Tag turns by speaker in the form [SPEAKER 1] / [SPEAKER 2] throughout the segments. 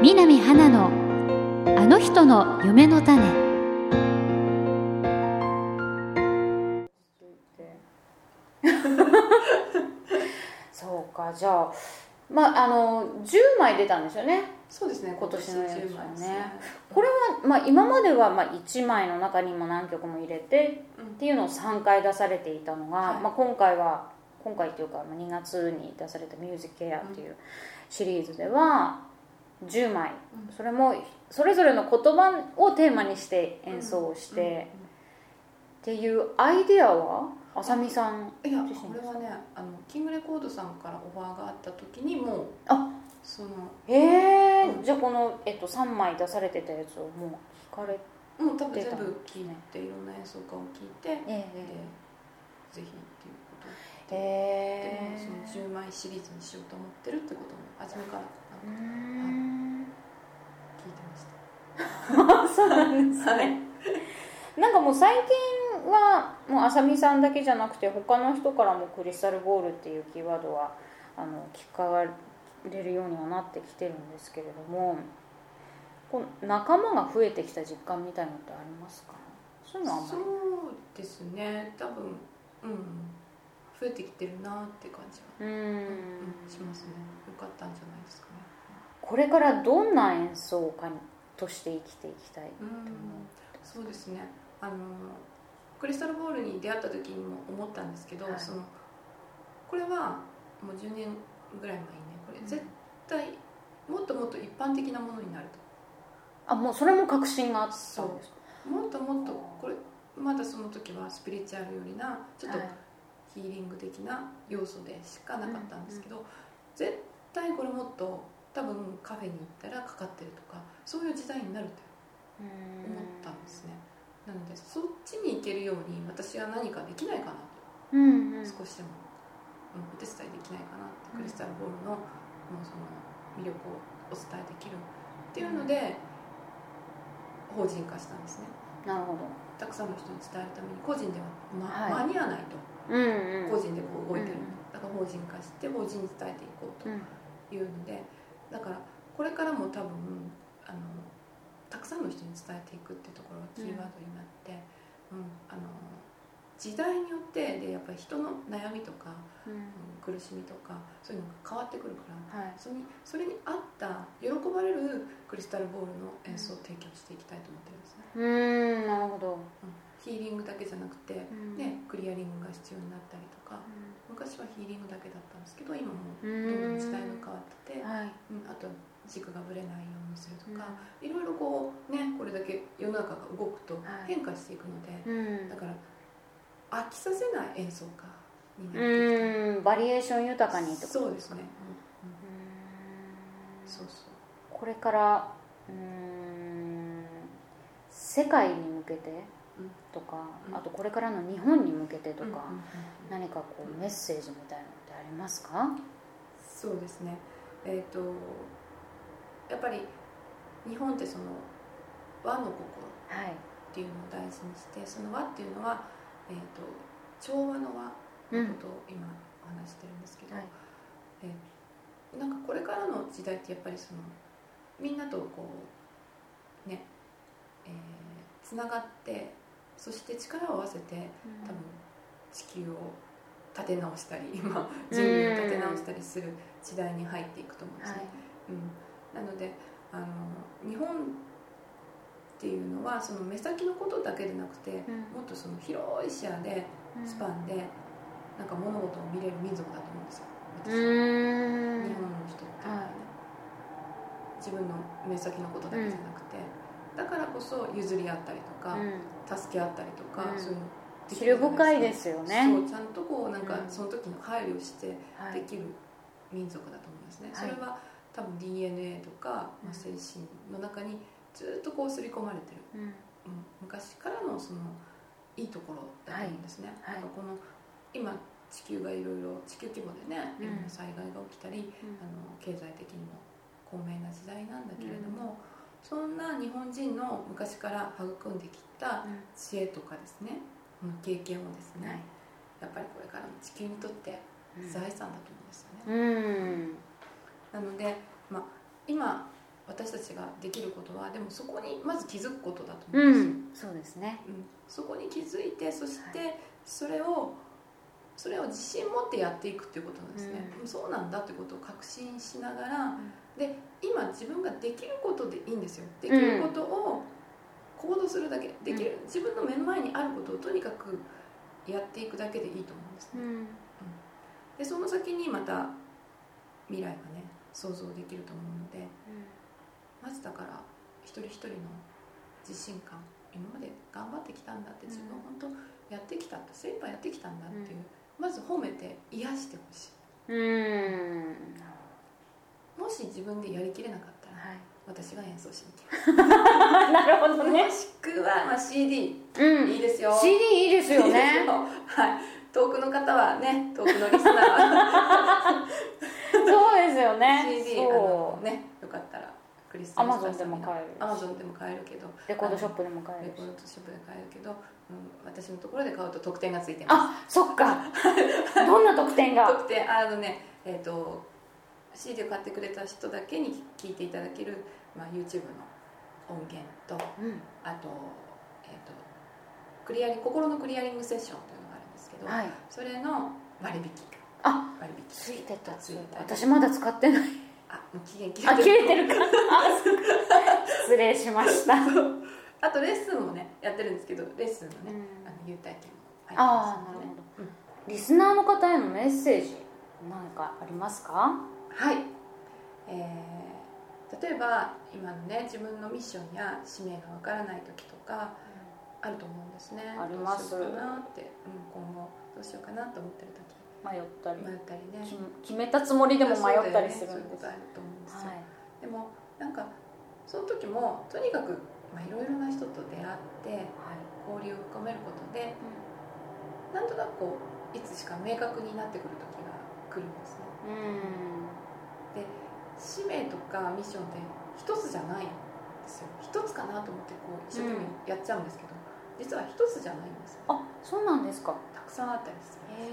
[SPEAKER 1] 南花のあの人の夢の種。そうか、じゃあ、10枚出たんですよね。
[SPEAKER 2] そうですね、
[SPEAKER 1] 今年のやつは
[SPEAKER 2] 10枚ですね。
[SPEAKER 1] これは、今までは1枚の中にも何曲も入れてっていうのを3回出されていたのが、今回というか2月に出された「ミュージックエア」っていうシリーズでは10枚、それもそれぞれの言葉をテーマにして演奏をして、っていうアイデアはあさみさん
[SPEAKER 2] 自身ですか？これはね、キングレコードさんからオファーがあった時にもう
[SPEAKER 1] じゃあこの、3枚出されてたやつをもう聞かれてた
[SPEAKER 2] もう多分全部聞いて、いろんな演奏家を聞いて、でぜひっていうことで、その10枚シリーズにしようと思ってるってことも初めから聞いてました。
[SPEAKER 1] そうなんですね。なんかもう最近はもうあさみさんだけじゃなくて他の人からもクリスタルボールっていうキーワードは聞かれるようにはなってきてるんですけれども、こう仲間が増えてきた実感みたいなのってありますか？そういうのはあんまり。
[SPEAKER 2] そうですね、多分増えてきてるなって感じはしますね。よかったんじゃないですかね。
[SPEAKER 1] これからどんな演奏家として生きていきたいと思う？
[SPEAKER 2] そうですね、クリスタルボールに出会った時にも思ったんですけど、これはもう10年ぐらい前にね、これ絶対もっともっと一般的なものになると。
[SPEAKER 1] もうそれも確信があったんですか？
[SPEAKER 2] もっともっとこれまだその時はスピリチュアルよりなちょっとヒーリング的な要素でしかなかったんですけど、絶対これもっと多分カフェに行ったらかかってるとかそういう時代になると思ったんですね。なのでそっちに行けるように私は何かできないかなと、少しでも、お手伝いできないかなって、クリスタルボールのその魅力をお伝えできるっていうので法人化したんですね。
[SPEAKER 1] なるほど。
[SPEAKER 2] たくさんの人に伝えるために個人では、間に合わないと、個人でこう動いてる、だから法人化して法人に伝えていこうというので、だからこれからも多分たくさんの人に伝えていくっていうところがキーワードになって、時代によってでやっぱり人の悩みとか、苦しみとかそういうのが変わってくるから、それに合った喜ばれるクリスタルボールの演奏を提供していきたいと思ってるんですね。
[SPEAKER 1] なるほど。
[SPEAKER 2] ヒーリングだけじゃなくて、クリアリングが必要になったりとか、昔はヒーリングだけだったんですけど今もどんどん時代が変わってて、あと軸がぶれないようにするとか、いろいろこうね、これだけ世の中が動くと変化していくので、だから飽きさせない演奏家になっていきたい。
[SPEAKER 1] バリエーション豊かにってことですか？
[SPEAKER 2] そうですね。そうそう。
[SPEAKER 1] これから世界に向けてとか、あとこれからの日本に向けてとか、何かこうメッセージみたいなのってありますか？
[SPEAKER 2] そうですね、やっぱり日本ってその和の心っていうのを大事にして、その和っていうのは、調和の和のことを今お話してるんですけど、なんかこれからの時代ってやっぱりそのみんなとこうね、つながって、そして力を合わせて、多分地球を立て直したり、今人類を立て直したりする時代に入っていくと思うんですね。なので日本っていうのはその目先のことだけでなくて、もっとその広い視野でスパンでなんか物事を見れる民族だと思うんですよ、私は。日本の人っていうのはね、自分の目先のことだけじゃなくて、だからこそ譲り合ったりとか、助け合ったりとか、そういうの
[SPEAKER 1] 知る深いですよね。
[SPEAKER 2] そう、ちゃんとこうなんかその時の配慮してできる民族だと思うんですね。それは多分 DNA とか、精神の中にずっとこう刷り込まれてる、昔からのそのいいところだと思うんですね。なんかこの今地球がいろいろ地球規模でね、いろんな災害が起きたり、経済的にも高名な時代なんだけれども、そんな日本人の昔から育んできた知恵とかですね、経験をですね、やっぱりこれからの地球にとって財産だと思うんですよね。なので、今私たちができることはでもそこにまず気づくことだと思うんですよ、
[SPEAKER 1] そうですね、
[SPEAKER 2] そこに気づいてそしてそれを自信持ってやっていくっていうことなんですね、そうなんだということを確信しながら、で今自分ができることでいいんですよ。できることを行動するだけ、できる自分の目の前にあることをとにかくやっていくだけでいいと思うんですね、でその先にまた未来がね想像できると思うので、まずだから一人一人の自信感、今まで頑張ってきたんだって、自分本当やってきたって精一杯やってきたんだっていう、まず褒めて癒してほしい。もし自分でやりきれなかったら、私が演奏しに行きます
[SPEAKER 1] なるほどね。
[SPEAKER 2] もしくは、CD、いいですよ。
[SPEAKER 1] CD いいですよね。
[SPEAKER 2] はい、遠くの方はね、遠くのリスナーは
[SPEAKER 1] そうですよね。
[SPEAKER 2] CD ね、よかったらクリスマス
[SPEAKER 1] Amazon でも買える、
[SPEAKER 2] Amazon でも買えるけど、
[SPEAKER 1] レコードショップでも買える、
[SPEAKER 2] レコードショップで買えるけど、私のところで買うと特典がついてます。
[SPEAKER 1] そっかどんな特典が？
[SPEAKER 2] 特典CD を買ってくれた人だけに聴いていただける、YouTube の音源と、あと、心のクリアリングセッションというのがあるんですけど、それの割引
[SPEAKER 1] ついてた。私まだ使ってない。
[SPEAKER 2] もう期限切
[SPEAKER 1] れてるか失礼しました
[SPEAKER 2] あとレッスンもねやってるんですけど、レッスンのね、優待券も入ってますので、
[SPEAKER 1] なるほど、リスナーの方へのメッセージ何かありますか？
[SPEAKER 2] はい、例えば今のね自分のミッションや使命がわからない時とかあると思うんですね。
[SPEAKER 1] あります。
[SPEAKER 2] どうしようかなって、今後どうしようかなと思ってる時、
[SPEAKER 1] 迷ったり
[SPEAKER 2] ね、
[SPEAKER 1] 決めたつもりでも迷ったりするんです。
[SPEAKER 2] そういうことあると思うんですよ、でもなんかその時もとにかくいろいろな人と出会って交流を深めることで、なんとなくいつしか明確になってくる時が来るんですね。で使命とかミッションって一つじゃないんですよ。一つかなと思って一生懸命やっちゃうんですけど、実は一つじゃないんです。
[SPEAKER 1] そうなんですか。
[SPEAKER 2] たくさんあったりするんです。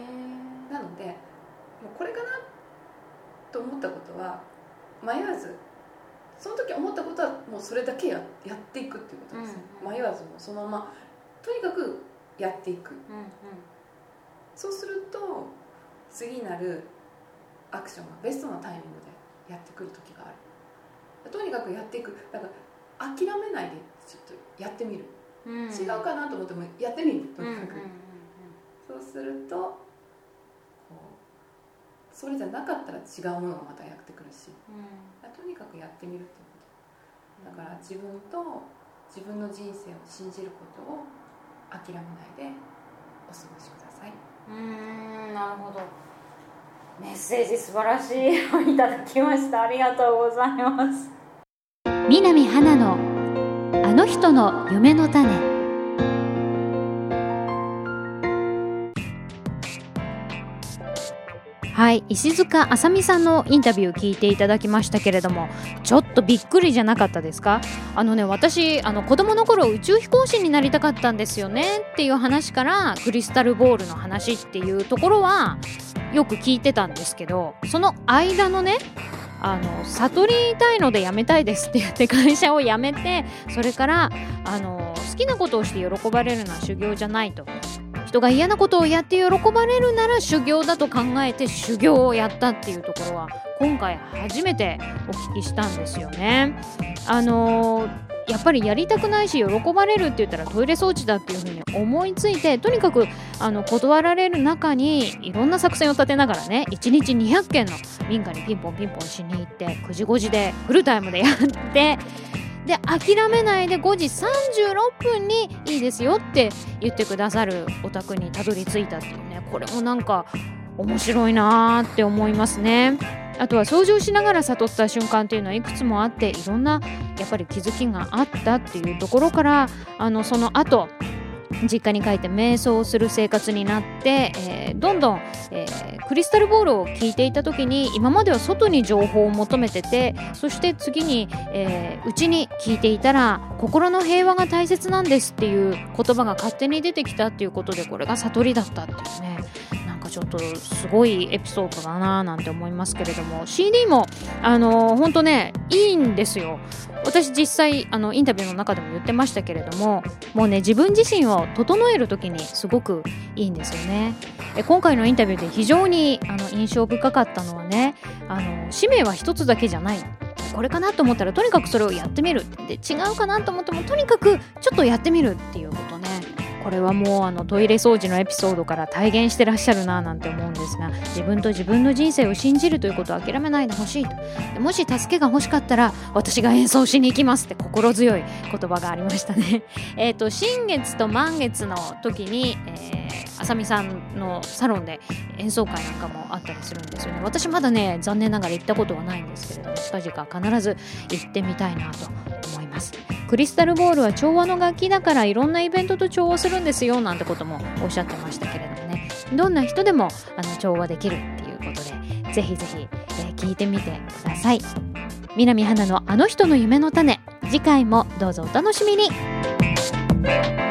[SPEAKER 2] なのでもうこれかなと思ったことは迷わず、その時思ったことはもうそれだけやっていくっていうことです、迷わずもうそのままとにかくやっていく、そうすると次なるアクションがベストなタイミングでやってくる時がある。とにかくやっていく。だから諦めないでちょっとやってみる、違うかなと思ってもやってみる、とにかく、そうするとそれじゃなかったら違うものがまたやってくるし、とにかくやってみるっていうことだから、自分と自分の人生を信じることを諦めないでお過ごしください。
[SPEAKER 1] なるほど。メッセージ素晴らしいをいただきました。ありがとうございます。
[SPEAKER 3] 南花のあの人の夢の種。はい、石塚あさみさんのインタビュー聞いていただきましたけれども、ちょっとびっくりじゃなかったですか？私子供の頃宇宙飛行士になりたかったんですよねっていう話からクリスタルボールの話っていうところはよく聞いてたんですけど、その間のね悟りたいので辞めたいですって言って会社を辞めて、それから好きなことをして喜ばれるのは修行じゃないと、人が嫌なことをやって喜ばれるなら修行だと考えて修行をやったっていうところは今回初めてお聞きしたんですよね。やっぱりやりたくないし喜ばれるって言ったらトイレ装置だっていうふうに思いついて、とにかく断られる中にいろんな作戦を立てながらね、1日200件の民家にピンポンピンポンしに行って9時5時でフルタイムでやって、で諦めないで5時36分にいいですよって言ってくださるお宅にたどり着いたっていうね、これもなんか面白いなって思いますね。あとは掃除をしながら悟った瞬間っていうのはいくつもあって、いろんなやっぱり気づきがあったっていうところから、その後実家に帰って瞑想をする生活になって、どんどん、クリスタルボールを聞いていた時に、今までは外に情報を求めてて、そして次に内に聞いていたら心の平和が大切なんですっていう言葉が勝手に出てきたっていうことで、これが悟りだったっていうね、なんかかちょっとすごいエピソードだななんて思いますけれども、 CD も本当ねいいんですよ。私実際インタビューの中でも言ってましたけれども、もうね自分自身を整える時にすごくいいんですよね。今回のインタビューで非常に印象深かったのはね、使命は一つだけじゃない、これかなと思ったらとにかくそれをやってみる、で違うかなと思ってもとにかくちょっとやってみるっていうことね。これはもうトイレ掃除のエピソードから体現してらっしゃるななんて思うんですが、自分と自分の人生を信じるということを諦めないでほしいと。でもし助けが欲しかったら私が演奏しに行きますって心強い言葉がありましたね。新月と満月の時に、あさみさんのサロンで演奏会なんかもあったりするんですよね。私まだね残念ながら行ったことはないんですけれども、近々必ず行ってみたいなと思います。クリスタルボールは調和の楽器だからいろんなイベントと調和するんですよなんてこともおっしゃってましたけれどもね、どんな人でも調和できるっていうことでぜひぜひ、聞いてみてください。南花のあの人の夢の種、次回もどうぞお楽しみに。